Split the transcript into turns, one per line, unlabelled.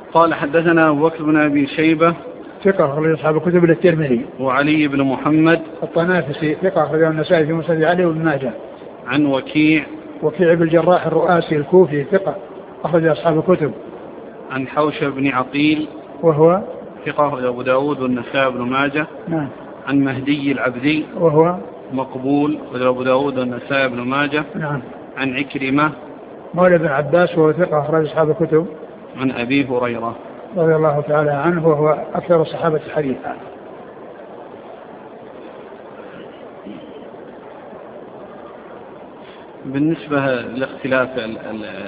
قال حدثنا أبو بكر بن أبي شيبة
ثقة أخرج أصحاب الكتب إلا الترمذي.
وعلي بن محمد
الطنافسي ثقة أخرج النسائي في مسند علي وابن ماجه.
عن وكيع
بن الجراح الرؤاسي الكوفي ثقة أخرج أصحاب الكتب.
عن حوشب بن عقيل
وهو
ثقة أخرج أبو داود والنسائي وابن ماجه.
نعم.
عن مهدي العبدي
وهو
مقبول أخرج أبو داود والنسائي وابن ماجه.
نعم.
عن عكرمة
مولى بن عباس وهو ثقة أخرج أصحاب الكتب.
عن أبي هريرة
رضي الله تعالى عنه وهو أكثر الصحابة حديثا.
بالنسبة لاختلاف